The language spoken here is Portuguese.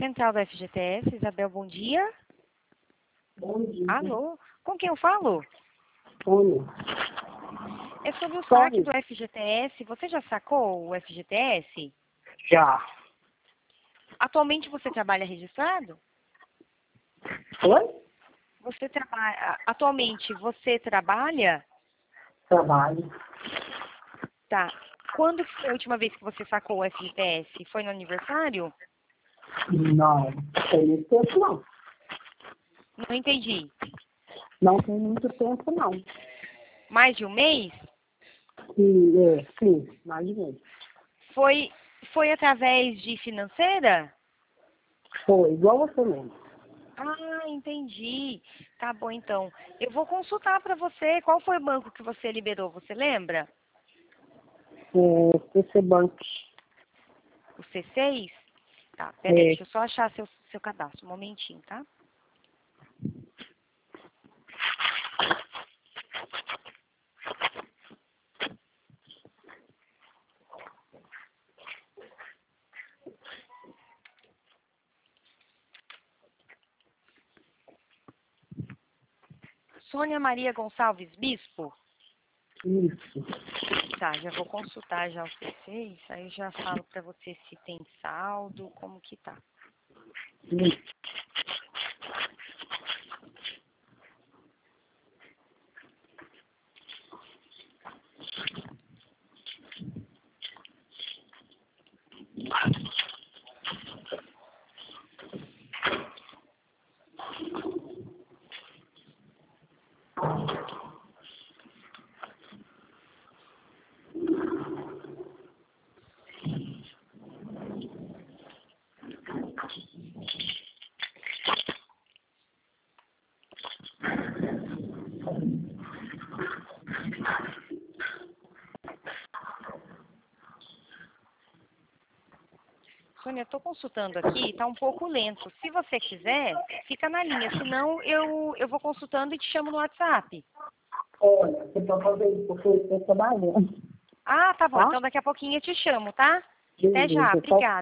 Central do FGTS, Isabel, bom dia. Bom dia. Alô, com quem eu falo? Sônia. É sobre o Sônia. saque do FGTS. Você já sacou o FGTS? Já. Atualmente você trabalha registrado? Oi? Você trabalha. Atualmente você trabalha? Trabalho. Tá. Quando que foi a última vez que você sacou o FGTS? Foi no aniversário? Não, tem muito tempo não. Não entendi. Não tem muito tempo não. Mais de um mês? Sim, mais ou menos. Foi através de financeira? Foi, igual você mesmo. Ah, entendi. Tá bom, então. Eu vou consultar para você. Qual foi o banco que você liberou? Você lembra? PC Bank. O C6? Tá, peraí, É, deixa eu só achar seu cadastro. Um momentinho, tá? Sônia Maria Gonçalves Bispo? isso. Tá, já vou consultar já o C6. Aí eu já falo para você se tem saldo, como que tá. Isso. Sônia, eu tô consultando aqui, tá um pouco lento. Se você quiser, fica na linha. Senão, eu vou consultando e te chamo no WhatsApp. Olha, você pode fazer isso porque eu estou trabalhando. Ah, tá bom. Tá? Então daqui a pouquinho eu te chamo, tá? Até já. Beleza. Obrigada.